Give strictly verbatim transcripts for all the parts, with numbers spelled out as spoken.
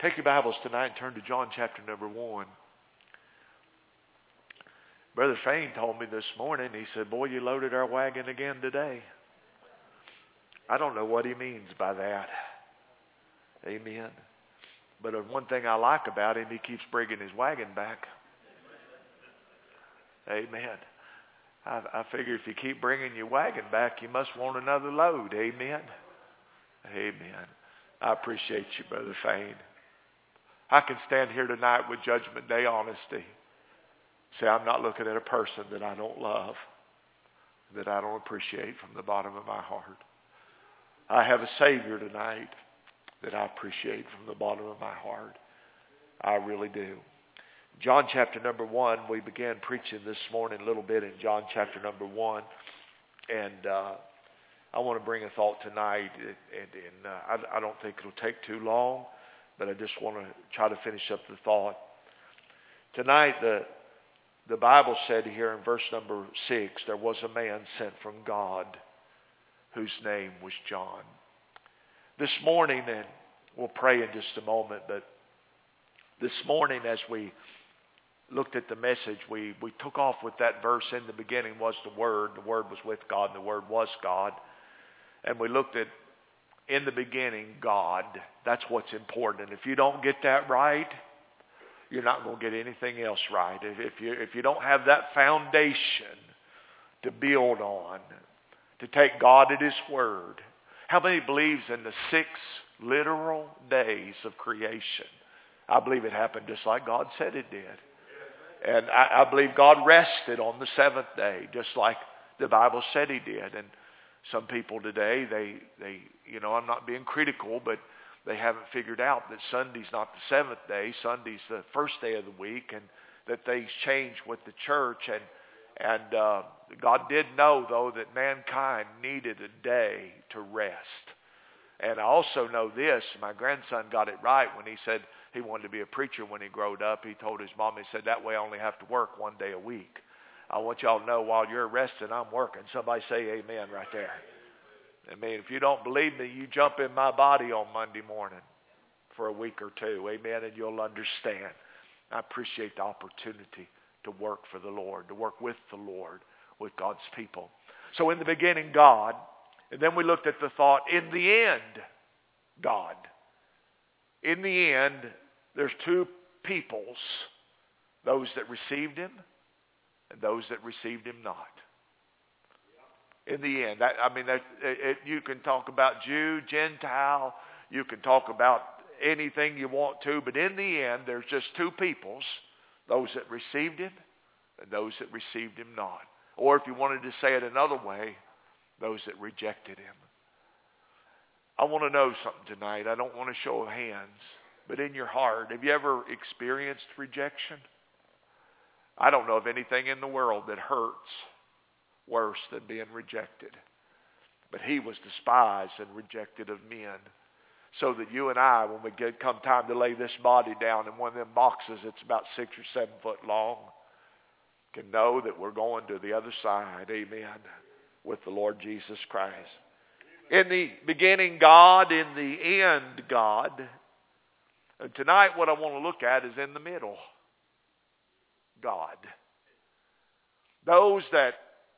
Take your Bibles tonight and turn to John chapter number one. Brother Fain told me this morning, he said, boy, you loaded our wagon again today. I don't know what he means by that. Amen. But one thing I like about him, he keeps bringing his wagon back. Amen. I, I figure if you keep bringing your wagon back, you must want another load. Amen. Amen. I appreciate you, Brother Fain. I can stand here tonight with Judgment Day honesty. Say, I'm not looking at a person that I don't love, that I don't appreciate from the bottom of my heart. I have a Savior tonight that I appreciate from the bottom of my heart. I really do. John chapter number one, we began preaching this morning a little bit in John chapter number one. And uh, I want to bring a thought tonight. And, and uh, I, I don't think it'll take too long, but I just want to try to finish up the thought. Tonight, the the Bible said here in verse number six, there was a man sent from God whose name was John. This morning, and we'll pray in just a moment, but this morning as we looked at the message, we, we took off with that verse, in the beginning was the Word, the Word was with God, and the Word was God. And we looked at, in the beginning, God. That's what's important. And if you don't get that right, you're not going to get anything else right. If, if you if you don't have that foundation to build on, to take God at His Word. How many believes in the six literal days of creation? I believe it happened just like God said it did. And I, I believe God rested on the seventh day, just like the Bible said He did. And some people today, they, they, you know, I'm not being critical, but they haven't figured out that Sunday's not the seventh day. Sunday's the first day of the week, and that things change with the church. And and uh, God did know, though, that mankind needed a day to rest. And I also know this, my grandson got it right when he said he wanted to be a preacher when he growed up. He told his mom, he said, that way I only have to work one day a week. I want y'all to know while you're resting, I'm working. Somebody say amen right there. I mean, if you don't believe me, you jump in my body on Monday morning for a week or two. Amen, and you'll understand. I appreciate the opportunity to work for the Lord, to work with the Lord, with God's people. So in the beginning, God. And then we looked at the thought, in the end, God. In the end, there's two peoples, those that received Him and those that received Him not. In the end, that, I mean, that, it, it, you can talk about Jew, Gentile, you can talk about anything you want to, but in the end, there's just two peoples, those that received Him and those that received Him not. Or if you wanted to say it another way, those that rejected Him. I want to know something tonight. I don't want a show of hands, but in your heart, have you ever experienced rejection? I don't know of anything in the world that hurts worse than being rejected. But He was despised and rejected of men, so that you and I, when we get come time to lay this body down in one of them boxes that's about six or seven foot long, can know that we're going to the other side. Amen. With the Lord Jesus Christ. In the beginning, God. In the end, God. And tonight, what I want to look at is in the middle. God. Those that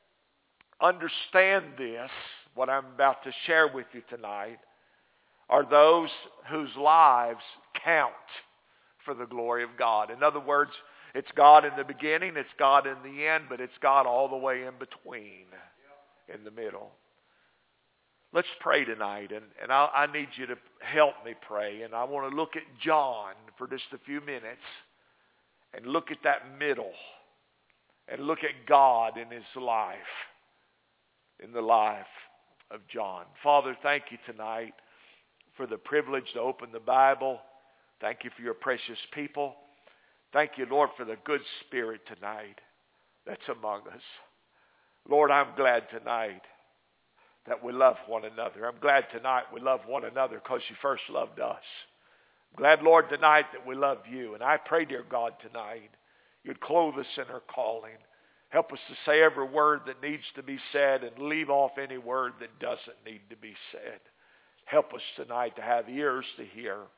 understand this, what I'm about to share with you tonight, are those whose lives count for the glory of God. In other words, it's God in the beginning, it's God in the end, but it's God all the way in between, in the middle. Let's pray tonight, and, and I, I need you to help me pray. And I want to look at John for just a few minutes and look at that middle and look at God in His life, in the life of John. Father, thank you tonight for the privilege to open the Bible. Thank you for your precious people. Thank you, Lord, for the good spirit tonight that's among us. Lord, I'm glad tonight that we love one another. I'm glad tonight we love one another because you first loved us. I'm glad, Lord, tonight that we love you. And I pray, dear God, tonight you'd clothe us in our calling. Help us to say every word that needs to be said and leave off any word that doesn't need to be said. Help us tonight to have ears to hear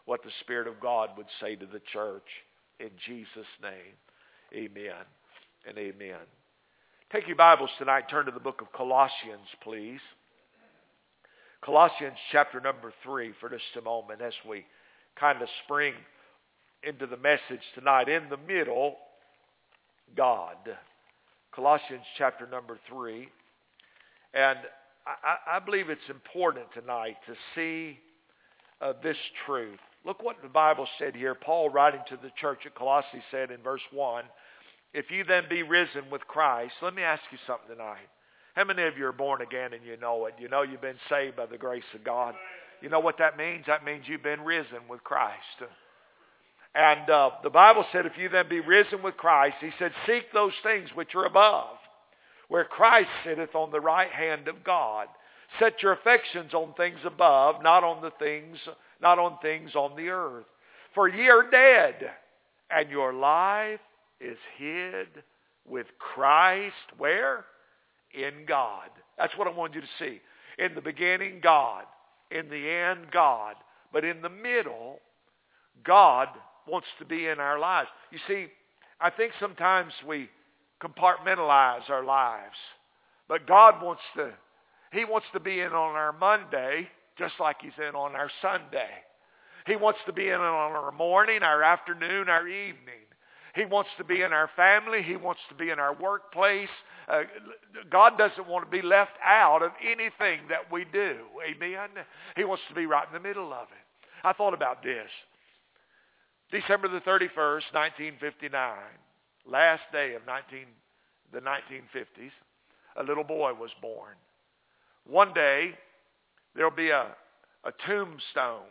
what the Spirit of God would say to the church. In Jesus' name, amen and amen. Take your Bibles tonight. Turn to the book of Colossians, please. Colossians chapter number three for just a moment as we kind of spring into the message tonight. In the middle, God. Colossians chapter number three. And I, I believe it's important tonight to see uh, this truth. Look what the Bible said here. Paul, writing to the church at Colossae, said in verse one, if you then be risen with Christ. Let me ask you something tonight. How many of you are born again and you know it? You know you've been saved by the grace of God. You know what that means? That means you've been risen with Christ. And uh, the Bible said, if you then be risen with Christ, he said, seek those things which are above, where Christ sitteth on the right hand of God. Set your affections on things above, not on the things, not on things on the earth. For ye are dead, and your life is hid with Christ. Where? In God. That's what I wanted you to see. In the beginning, God. In the end, God. But in the middle, God wants to be in our lives. You see, I think sometimes we compartmentalize our lives. But God wants to, He wants to be in on our Monday just like He's in on our Sunday. He wants to be in on our morning, our afternoon, our evening. He wants to be in our family. He wants to be in our workplace. Uh, God doesn't want to be left out of anything that we do. Amen? He wants to be right in the middle of it. I thought about this. December the thirty-first, nineteen fifty-nine, last day of nineteen, the nineteen fifties, a little boy was born. One day, there'll be a, a tombstone.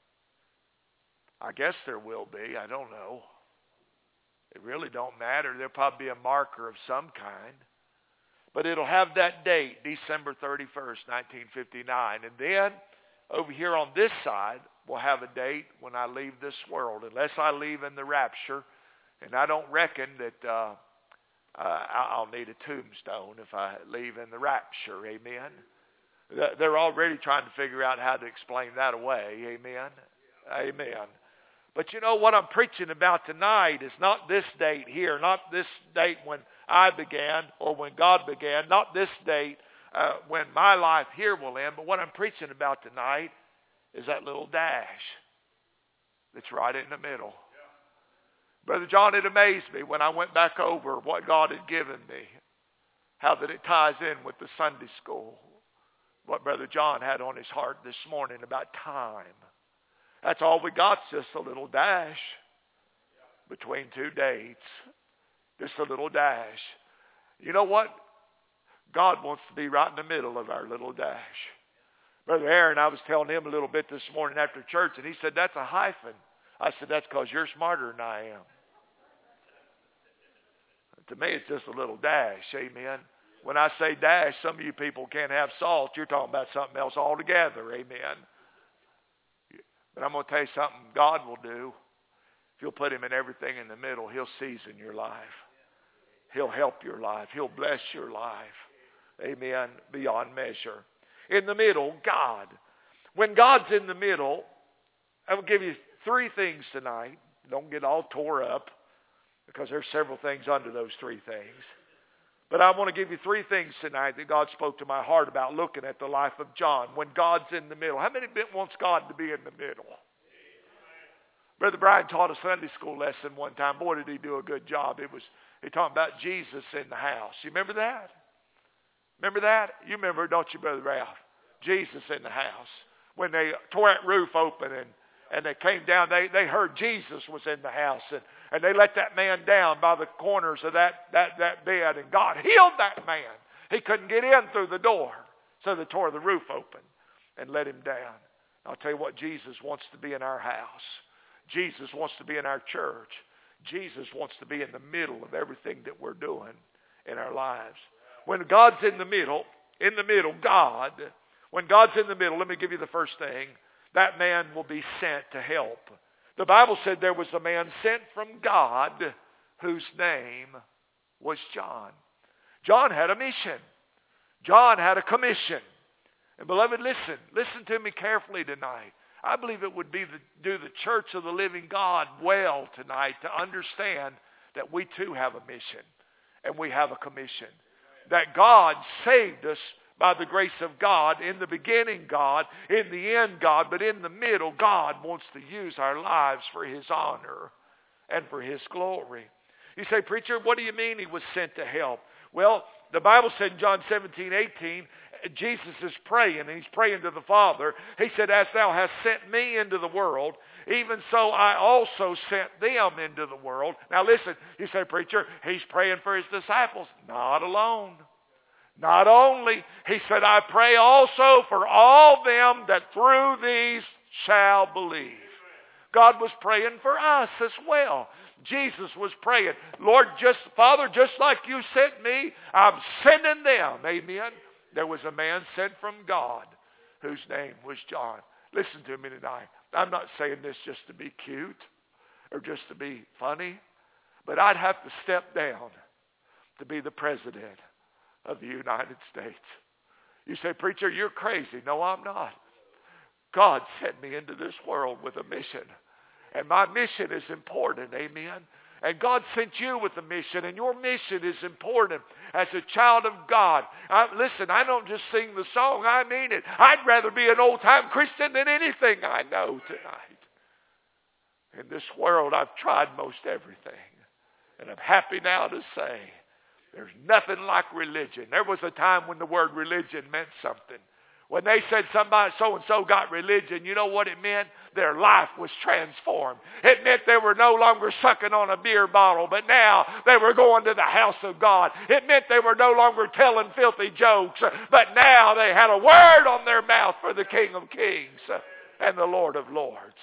I guess there will be. I don't know. It really don't matter. There'll probably be a marker of some kind. But it'll have that date, December thirty-first, nineteen fifty-nine. And then, over here on this side, we'll have a date when I leave this world. Unless I leave in the rapture. And I don't reckon that uh, uh, I'll need a tombstone if I leave in the rapture. Amen. They're already trying to figure out how to explain that away. Amen. Amen. But you know what I'm preaching about tonight is not this date here, not this date when I began or when God began, not this date uh, when my life here will end, but what I'm preaching about tonight is that little dash that's right in the middle. Yeah. Brother John, it amazed me when I went back over what God had given me, how that it ties in with the Sunday school, what Brother John had on his heart this morning about time. That's all we got, just a little dash between two dates. Just a little dash. You know what? God wants to be right in the middle of our little dash. Brother Aaron, I was telling him a little bit this morning after church, and he said, that's a hyphen. I said, that's because you're smarter than I am. To me, it's just a little dash. Amen. When I say dash, some of you people can't have salt. You're talking about something else altogether. Amen. But I'm going to tell you something God will do. If you'll put Him in everything in the middle, He'll season your life. He'll help your life. He'll bless your life. Amen. Beyond measure. In the middle, God. When God's in the middle, I will give you three things tonight. Don't get all tore up because there's several things under those three things. But I want to give you three things tonight that God spoke to my heart about looking at the life of John. When God's in the middle. How many wants God to be in the middle? Brother Brian taught a Sunday school lesson one time. Boy, did he do a good job. It was he talking about Jesus in the house. You remember that? Remember that? You remember, don't you, Brother Ralph? Jesus in the house. When they tore that roof open and, and they came down, they, they heard Jesus was in the house. And, and they let that man down by the corners of that, that, that bed. And God healed that man. He couldn't get in through the door. So they tore the roof open and let him down. I'll tell you what, Jesus wants to be in our house. Jesus wants to be in our church. Jesus wants to be in the middle of everything that we're doing in our lives. When God's in the middle, in the middle, God, when God's in the middle, let me give you the first thing. That man will be sent to help. The Bible said there was a man sent from God whose name was John. John had a mission. John had a commission. And beloved, listen. Listen to me carefully tonight. I believe it would be the, do the church of the living God well tonight to understand that we too have a mission and we have a commission. That God saved us by the grace of God. In the beginning, God. In the end, God. But in the middle, God wants to use our lives for His honor and for His glory. You say, preacher, what do you mean He was sent to help? Well, the Bible said in John seventeen, eighteen, Jesus is praying, and He's praying to the Father. He said, as thou hast sent me into the world, even so I also sent them into the world. Now listen, you say, preacher, He's praying for His disciples. Not alone. Not only. He said, I pray also for all them that through these shall believe. God was praying for us as well. Jesus was praying, Lord, just Father, just like you sent me, I'm sending them. Amen. There was a man sent from God whose name was John. Listen to me tonight. I'm not saying this just to be cute or just to be funny, but I'd have to step down to be the president of the United States. You say, preacher, you're crazy. No, I'm not. God sent me into this world with a mission. And my mission is important. Amen. And God sent you with a mission, and your mission is important as a child of God. I, listen, I don't just sing the song, I mean it. I'd rather be an old-time Christian than anything I know tonight. In this world, I've tried most everything. And I'm happy now to say there's nothing like religion. There was a time when the word religion meant something. When they said somebody so-and-so got religion, you know what it meant? Their life was transformed. It meant they were no longer sucking on a beer bottle, but now they were going to the house of God. It meant they were no longer telling filthy jokes, but now they had a word on their mouth for the King of Kings and the Lord of Lords.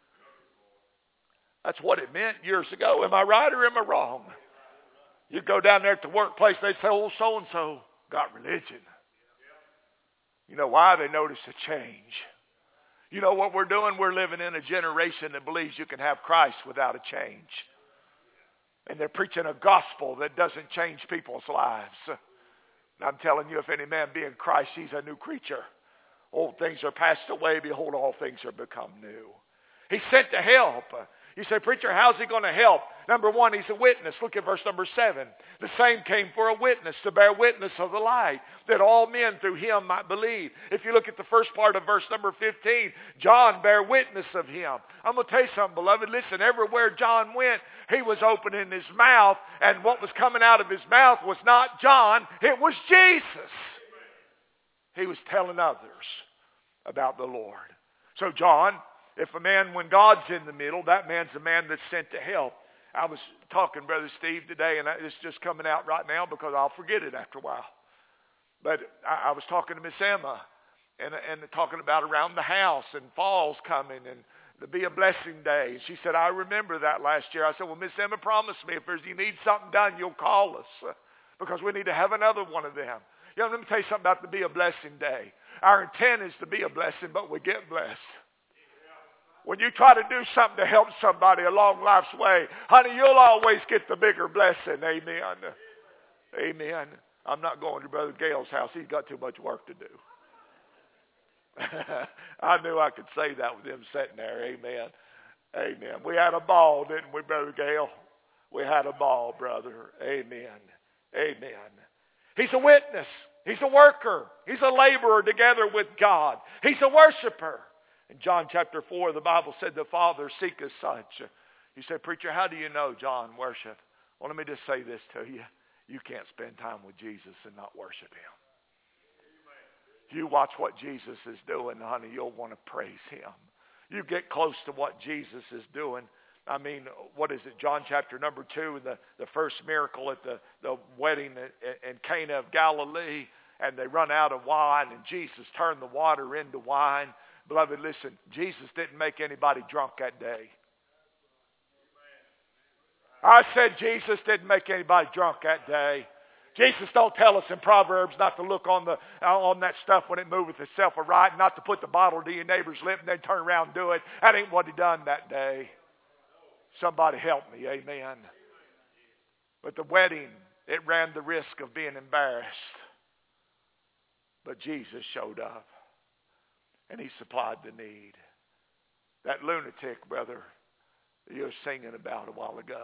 That's what it meant years ago. Am I right or am I wrong? You'd go down there at the workplace, they'd say, oh, so-and-so got religion. You know why? They noticed a change. You know what we're doing? We're living in a generation that believes you can have Christ without a change. And they're preaching a gospel that doesn't change people's lives. And I'm telling you, if any man be in Christ, he's a new creature. Old things are passed away. Behold, all things are become new. He's sent to help. You say, preacher, how's he going to help? Number one, he's a witness. Look at verse number seven. The same came for a witness, to bear witness of the light, that all men through him might believe. If you look at the first part of verse number fifteen, John bare witness of him. I'm going to tell you something, beloved. Listen, everywhere John went, he was opening his mouth, and what was coming out of his mouth was not John, it was Jesus. He was telling others about the Lord. So John, if a man, when God's in the middle, that man's a man that's sent to help. I was talking, Brother Steve, today, and it's just coming out right now because I'll forget it after a while. But I, I was talking to Miss Emma and, and talking about around the house and fall's coming and the Be a Blessing Day. And she said, I remember that last year. I said, well, Miss Emma, promise me if there's, you need something done, you'll call us because we need to have another one of them. You know, let me tell you something about the Be a Blessing Day. Our intent is to be a blessing, but we get blessed. When you try to do something to help somebody along life's way, honey, you'll always get the bigger blessing. Amen. Amen. I'm not going to Brother Gale's house. He's got too much work to do. I knew I could say that with him sitting there. Amen. Amen. We had a ball, didn't we, Brother Gale? We had a ball, brother. Amen. Amen. He's a witness. He's a worker. He's a laborer together with God. He's a worshiper. In John chapter four, the Bible said the Father seeketh such. You say, preacher, how do you know John worship? Well, let me just say this to you. You can't spend time with Jesus and not worship him. If you watch what Jesus is doing, honey, you'll want to praise him. You get close to what Jesus is doing. I mean, what is it? John chapter number two, the, the first miracle at the, the wedding in Cana of Galilee, and they run out of wine, and Jesus turned the water into wine. Beloved, listen, Jesus didn't make anybody drunk that day. I said Jesus didn't make anybody drunk that day. Jesus don't tell us in Proverbs not to look on the on that stuff when it moveth itself aright, not to put the bottle to your neighbor's lip and then turn around and do it. That ain't what he done that day. Somebody help me, amen. But the wedding, it ran the risk of being embarrassed. But Jesus showed up. And he supplied the need. That lunatic, brother, you were singing about a while ago.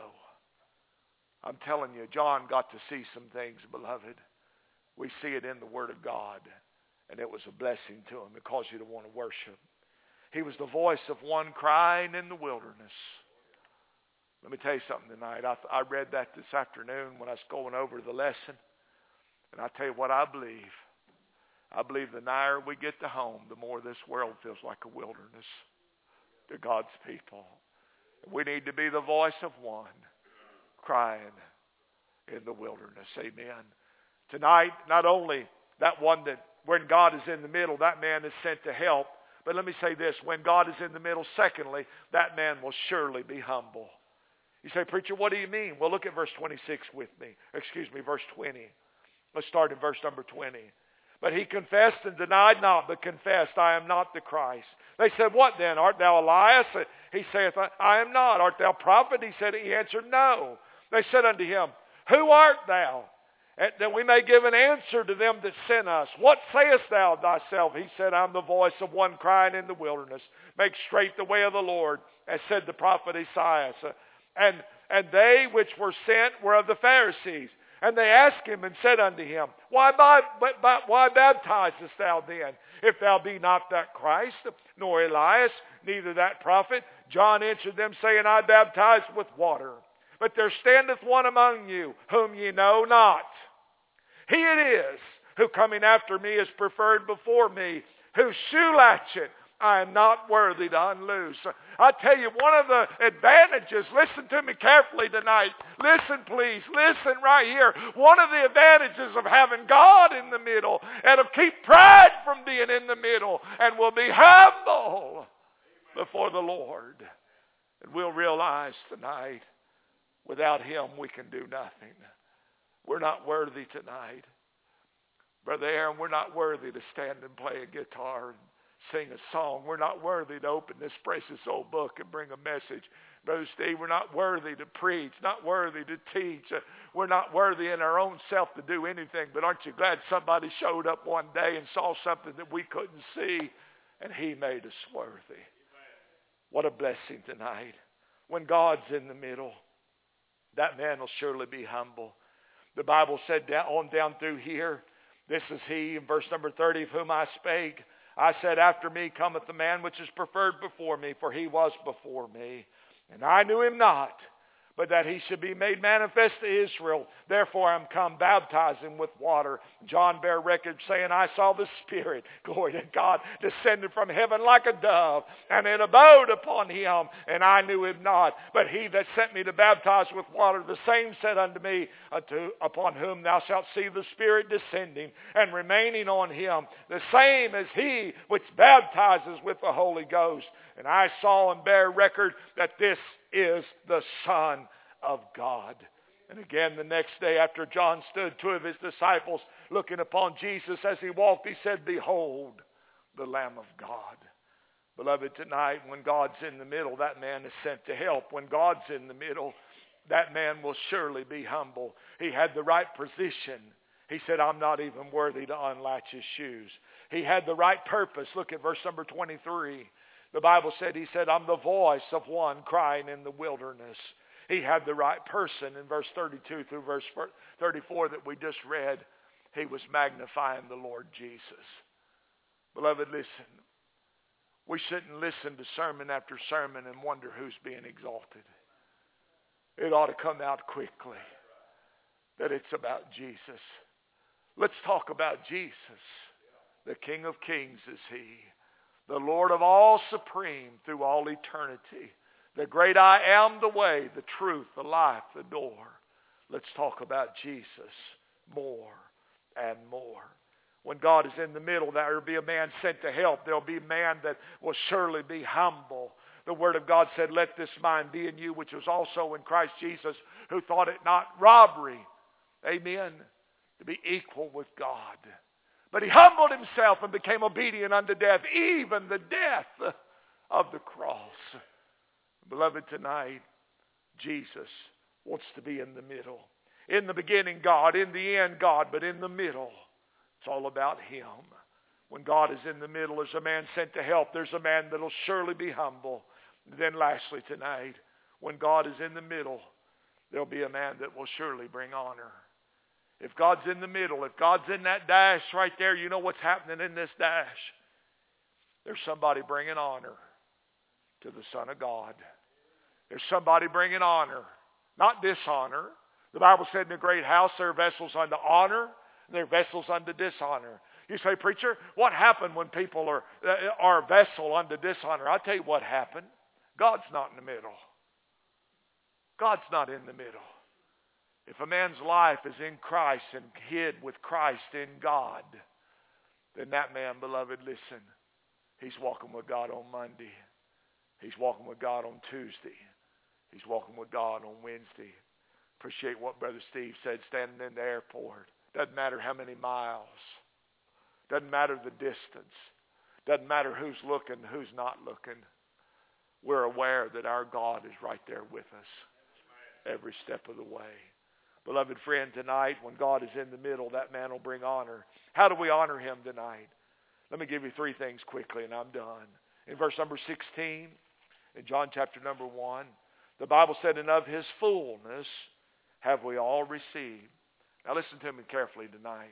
I'm telling you, John got to see some things, beloved. We see it in the Word of God. And it was a blessing to him. It caused you to want to worship. He was the voice of one crying in the wilderness. Let me tell you something tonight. I, I read that this afternoon when I was going over the lesson. And I tell you what I believe. I believe the nigher we get to home, the more this world feels like a wilderness to God's people. We need to be the voice of one crying in the wilderness. Amen. Tonight, not only that one that when God is in the middle, that man is sent to help. But let me say this. When God is in the middle, secondly, that man will surely be humble. You say, preacher, what do you mean? Well, look at verse twenty-six with me. Excuse me, verse twenty. Let's start in verse number twenty. But he confessed and denied not, but confessed, I am not the Christ. They said, what then? Art thou Elias? He saith, I am not. Art thou prophet? He said, he answered, no. They said unto him, who art thou? And that we may give an answer to them that sent us. What sayest thou thyself? He said, I'm the voice of one crying in the wilderness. Make straight the way of the Lord, as said the prophet Isaiah. And, and they which were sent were of the Pharisees. And they asked him and said unto him, Why, by, by, why baptizest thou then, if thou be not that Christ, nor Elias, neither that prophet? John answered them, saying, I baptize with water. But there standeth one among you, whom ye know not. He it is, who coming after me is preferred before me, whose shoe latchet I am not worthy to unloose. I tell you, one of the advantages, listen to me carefully tonight. Listen, please. Listen right here. One of the advantages of having God in the middle, and of keep pride from being in the middle, and will be humble before the Lord. And we'll realize tonight, without Him, we can do nothing. We're not worthy tonight. Brother Aaron, we're not worthy to stand and play a guitar and sing a song. We're not worthy to open this precious old book and bring a message. Brother Steve, we're not worthy to preach, not worthy to teach. We're not worthy in our own self to do anything. But aren't you glad somebody showed up one day and saw something that we couldn't see, and He made us worthy? What a blessing tonight. When God's in the middle, that man will surely be humble. The Bible said down, on down through here, this is He, in verse number thirty, of whom I spake. I said, after me cometh the man which is preferred before me, for he was before me. And I knew him not, but that he should be made manifest to Israel. Therefore I am come baptizing with water. John bare record, saying, I saw the Spirit, glory to God, descended from heaven like a dove, and it abode upon him, and I knew him not. But he that sent me to baptize with water, the same said unto me, unto, upon whom thou shalt see the Spirit descending and remaining on him, the same as he which baptizes with the Holy Ghost. And I saw and bear record that this is the Son of God. And again, the next day after John stood, two of his disciples looking upon Jesus as he walked, he said, Behold, the Lamb of God. Beloved, tonight, when God's in the middle, that man is sent to help. When God's in the middle, that man will surely be humble. He had the right position. He said, I'm not even worthy to unlatch his shoes. He had the right purpose. Look at verse number twenty-three. The Bible said, he said, I'm the voice of one crying in the wilderness. He had the right person. In verse thirty-two through verse thirty-four that we just read, he was magnifying the Lord Jesus. Beloved, listen. We shouldn't listen to sermon after sermon and wonder who's being exalted. It ought to come out quickly that it's about Jesus. Let's talk about Jesus. The King of Kings is He. The Lord of all supreme through all eternity. The great I am, the way, the truth, the life, the door. Let's talk about Jesus more and more. When God is in the middle, there will be a man sent to help. There will be a man that will surely be humble. The Word of God said, let this mind be in you, which was also in Christ Jesus, who thought it not robbery. Amen. To be equal with God. But He humbled Himself and became obedient unto death, even the death of the cross. Beloved, tonight, Jesus wants to be in the middle. In the beginning, God. In the end, God. But in the middle, it's all about Him. When God is in the middle, there's a man sent to help. There's a man that'll surely be humble. And then lastly tonight, when God is in the middle, there'll be a man that will surely bring honor. If God's in the middle, if God's in that dash right there, you know what's happening in this dash. There's somebody bringing honor to the Son of God. There's somebody bringing honor, not dishonor. The Bible said in the great house there are vessels unto honor, and there are vessels unto dishonor. You say, preacher, what happened when people are, are a vessel unto dishonor? I'll tell you what happened. God's not in the middle. God's not in the middle. If a man's life is in Christ and hid with Christ in God, then that man, beloved, listen, he's walking with God on Monday. He's walking with God on Tuesday. He's walking with God on Wednesday. Appreciate what Brother Steve said, standing in the airport. Doesn't matter how many miles. Doesn't matter the distance. Doesn't matter who's looking, who's not looking. We're aware that our God is right there with us every step of the way. Beloved friend, tonight, when God is in the middle, that man will bring honor. How do we honor him tonight? Let me give you three things quickly, and I'm done. In verse number sixteen, in John chapter number one, the Bible said, and of his fullness have we all received. Now listen to me carefully tonight.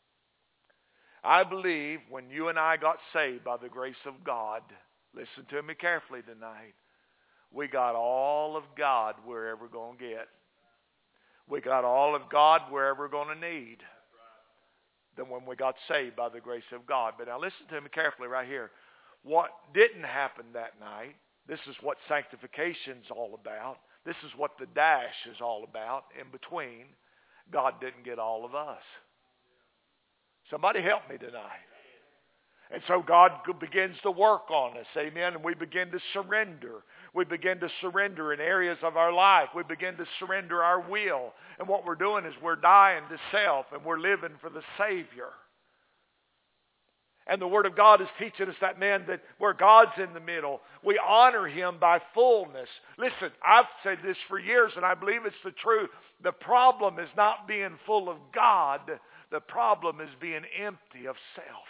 I believe when you and I got saved by the grace of God, listen to me carefully tonight, we got all of God we're ever going to get. We got all of God we're ever going to need than when we got saved by the grace of God. But now listen to me carefully right here. What didn't happen that night, this is what sanctification's all about. This is what the dash is all about. In between, God didn't get all of us. Somebody help me tonight. And so God begins to work on us, amen, and we begin to surrender. We begin to surrender in areas of our life. We begin to surrender our will. And what we're doing is we're dying to self and we're living for the Savior. And the Word of God is teaching us that, man, that where God's in the middle, we honor Him by fullness. Listen, I've said this for years, and I believe it's the truth. The problem is not being full of God. The problem is being empty of self.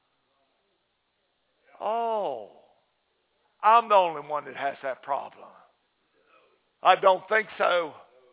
Oh, I'm the only one that has that problem. I don't think so.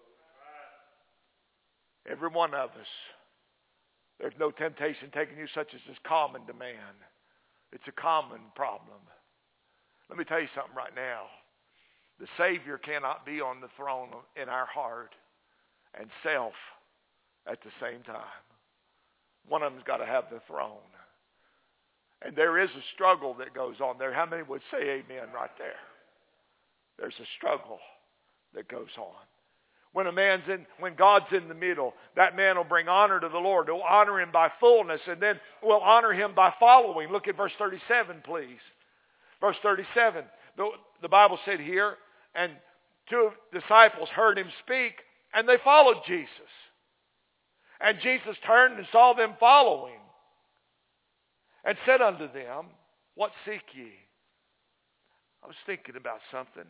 Every one of us. There's no temptation taking you such as is common to man. It's a common problem. Let me tell you something right now. The Savior cannot be on the throne in our heart and self at the same time. One of them's got to have the throne. And there is a struggle that goes on there. How many would say amen right there? There's a struggle that goes on. When a man's in, when God's in the middle, that man will bring honor to the Lord. He'll honor Him by fullness, and then we'll honor Him by following. Look at verse thirty-seven, please. Verse thirty-seven. The, the Bible said here, and two disciples heard Him speak, and they followed Jesus. And Jesus turned and saw them following, and said unto them, what seek ye? I was thinking about something.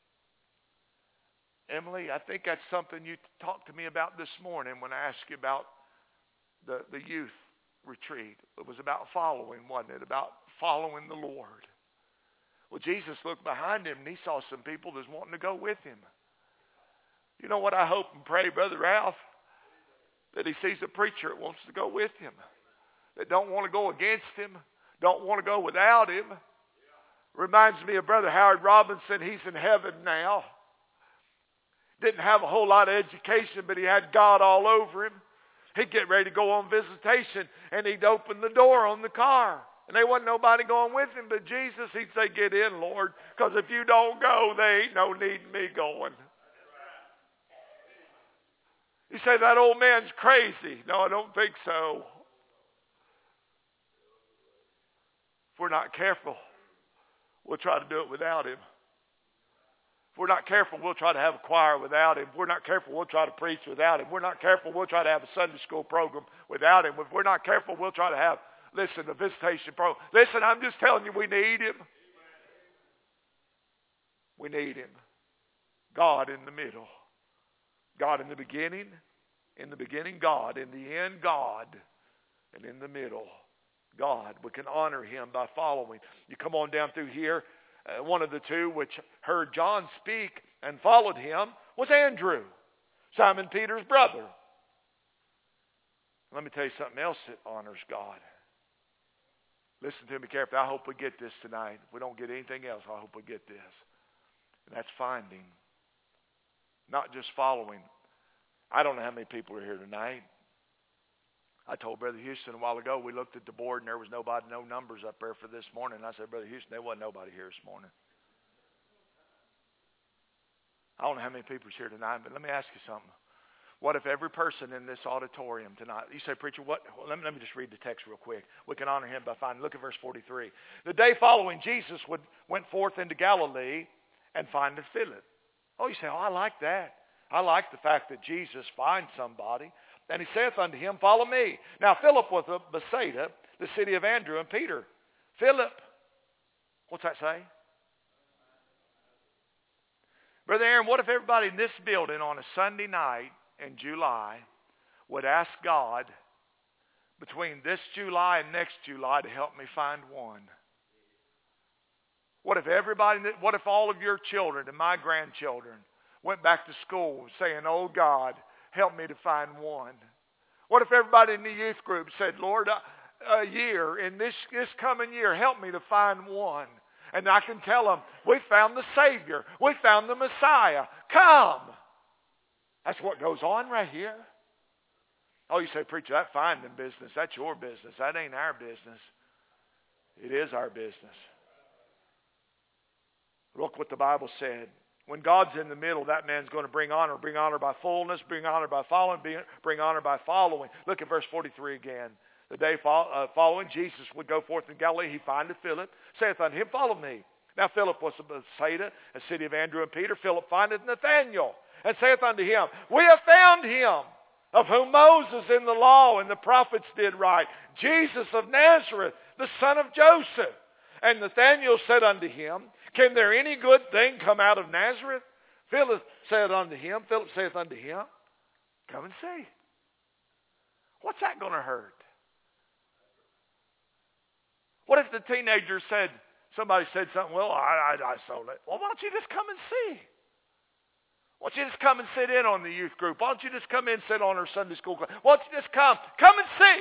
Emily, I think that's something you talked to me about this morning when I asked you about the, the youth retreat. It was about following, wasn't it? About following the Lord. Well, Jesus looked behind Him and He saw some people that's wanting to go with Him. You know what I hope and pray, Brother Ralph? That he sees a preacher that wants to go with him. That don't want to go against him. Don't want to go without him. Reminds me of Brother Howard Robinson. He's in heaven now. Didn't have a whole lot of education, but he had God all over him. He'd get ready to go on visitation, and he'd open the door on the car. And there wasn't nobody going with him but Jesus. He'd say, get in, Lord, because if you don't go, there ain't no need in me going. You say, that old man's crazy. No, I don't think so. If we're not careful, we'll try to do it without him. If we're not careful, we'll try to have a choir without him. If we're not careful, we'll try to preach without him. If we're not careful, we'll try to have a Sunday school program without him. If we're not careful, we'll try to have, listen, a visitation program. Listen, I'm just telling you, we need him. We need him. God in the middle. God in the beginning. In the beginning, God. In the end, God. And in the middle, God. We can honor him by following. You come on down through here. Uh, one of the two which heard John speak and followed him was Andrew, Simon Peter's brother. Let me tell you something else that honors God. Listen to me carefully. I hope we get this tonight. If we don't get anything else, I hope we get this. And that's finding, not just following. I don't know how many people are here tonight. I told Brother Houston a while ago, we looked at the board and there was nobody, no numbers up there for this morning. And I said, Brother Houston, there wasn't nobody here this morning. I don't know how many people are here tonight, but let me ask you something. What if every person in this auditorium tonight, you say, preacher, what? Well, let, me, let me just read the text real quick. We can honor him by finding. Look at verse forty-three. The day following, Jesus would, went forth into Galilee and findeth Philip. Oh, you say, oh, I like that. I like the fact that Jesus finds somebody. And he saith unto him, follow me. Now Philip was of Bethsaida, the city of Andrew and Peter. Philip, what's that say? Brother Aaron, what if everybody in this building on a Sunday night in July would ask God between this July and next July to help me find one? What if everybody, what if all of your children and my grandchildren went back to school saying, oh God, help me to find one? What if everybody in the youth group said, Lord, a, a year, in this, this coming year, help me to find one? And I can tell them, we found the Savior. We found the Messiah. Come. That's what goes on right here. Oh, you say, preacher, that finding business, that's your business. That ain't our business. It is our business. Look what the Bible said. When God's in the middle, that man's going to bring honor. Bring honor by fullness, bring honor by following, bring honor by following. Look at verse forty-three again. The day following, Jesus would go forth in Galilee. He findeth Philip, saith unto him, follow me. Now Philip was of Bethsaida, a city of Andrew and Peter. Philip findeth Nathanael, and saith unto him, we have found him, of whom Moses in the law and the prophets did write, Jesus of Nazareth, the son of Joseph. And Nathanael said unto him, can there any good thing come out of Nazareth? Philip said unto him, Philip saith unto him, come and see. What's that going to hurt? What if the teenager said, somebody said something, well, I, I, I sold it. Well, why don't you just come and see? Why don't you just come and sit in on the youth group? Why don't you just come in and sit on our Sunday school class? Why don't you just come? Come and see.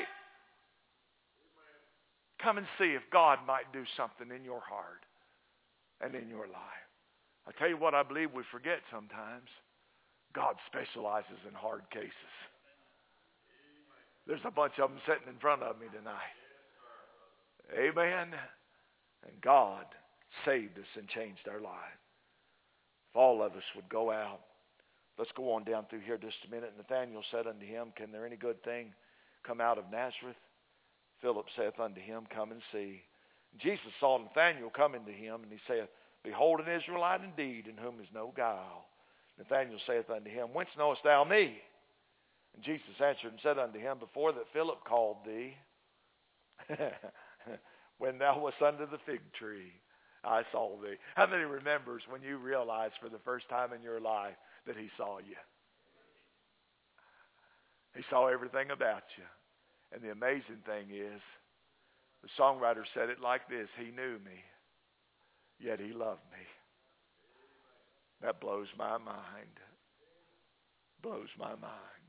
Come and see if God might do something in your heart and in your life. I tell you what I believe we forget sometimes. God specializes in hard cases. There's a bunch of them sitting in front of me tonight. Amen. And God saved us and changed our life. If all of us would go out. Let's go on down through here just a minute. Nathanael said unto him, can there any good thing come out of Nazareth? Philip saith unto him, come and see. And Jesus saw Nathanael coming to him, and he saith, behold an Israelite indeed, in whom is no guile. Nathanael saith unto him, whence knowest thou me? And Jesus answered and said unto him, before that Philip called thee, when thou wast under the fig tree, I saw thee. How many remembers when you realized for the first time in your life that he saw you? He saw everything about you. And the amazing thing is, the songwriter said it like this, he knew me, yet he loved me. That blows my mind. Blows my mind.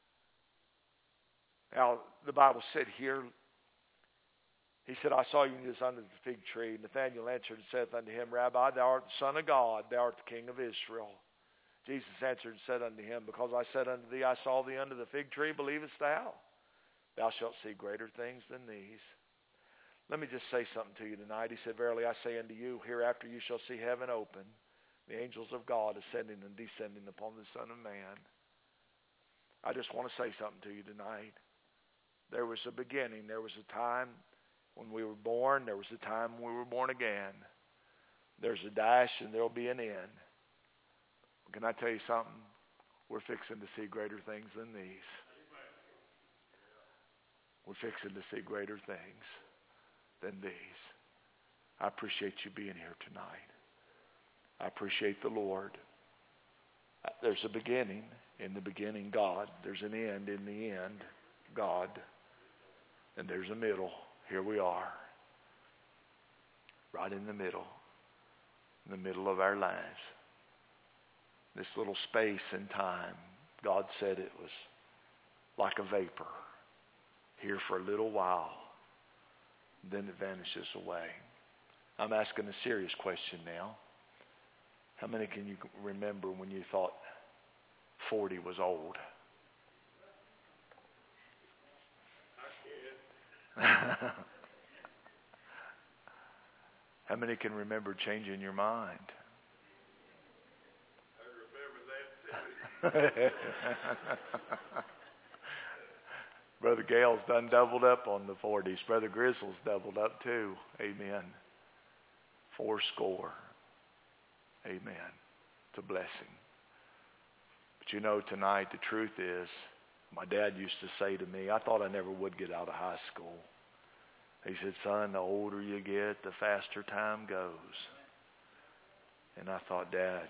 Now, the Bible said here, he said, I saw you when you was under the fig tree. Nathanael answered and saith unto him, Rabbi, thou art the Son of God, thou art the King of Israel. Jesus answered and said unto him, because I said unto thee, I saw thee under the fig tree, believest thou? Thou shalt see greater things than these. Let me just say something to you tonight. He said, verily I say unto you, hereafter you shall see heaven open, the angels of God ascending and descending upon the Son of Man. I just want to say something to you tonight. There was a beginning. There was a time when we were born. There was a time when we were born again. There's a dash and there'll be an end. Can I tell you something? We're fixing to see greater things than these. We're fixing to see greater things than these. I appreciate you being here tonight. I appreciate the Lord. There's a beginning. In the beginning, God. There's an end. In the end, God. And there's a middle. here we are, right in the middle, in the middle of our lives. This little space in time, God said it was like a vapor, here for a little while, then it vanishes away. I'm asking a serious question now. How many can you remember when you thought forty was old? How many can remember changing your mind? I remember that too. Brother Gale's done doubled up on the forties. Brother Grizzle's doubled up too. Amen. Four score. Amen. It's a blessing. But you know, tonight the truth is, my dad used to say to me, I thought I never would get out of high school. He said, son, the older you get, the faster time goes. And I thought, Dad,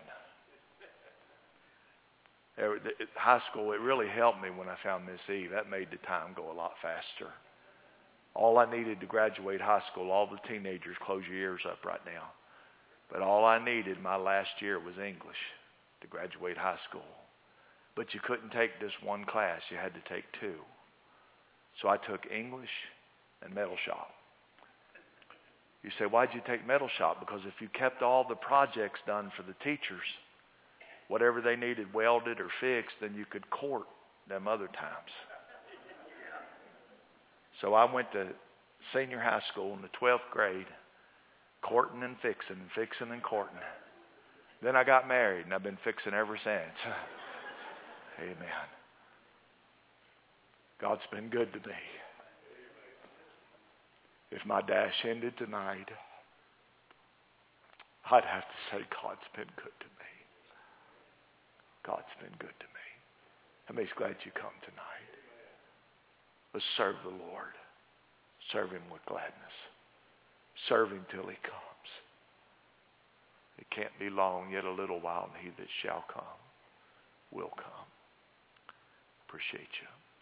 high school, it really helped me when I found Miss Eve. That made the time go a lot faster. All I needed to graduate high school, all the teenagers, close your ears up right now. But all I needed my last year was English to graduate high school. But you couldn't take this one class. You had to take two. So I took English and metal shop. You say, why'd you take metal shop? Because if you kept all the projects done for the teachers, whatever they needed welded or fixed, then you could court them other times. So I went to senior high school in the twelfth grade, courting and fixing and fixing and courting. Then I got married, and I've been fixing ever since. Amen. God's been good to me. If my dash ended tonight, I'd have to say God's been good to me. God's been good to me. How many's glad you come tonight? Let's serve the Lord. Serve him with gladness. Serve him till he comes. It can't be long, yet a little while, and he that shall come will come. Appreciate you.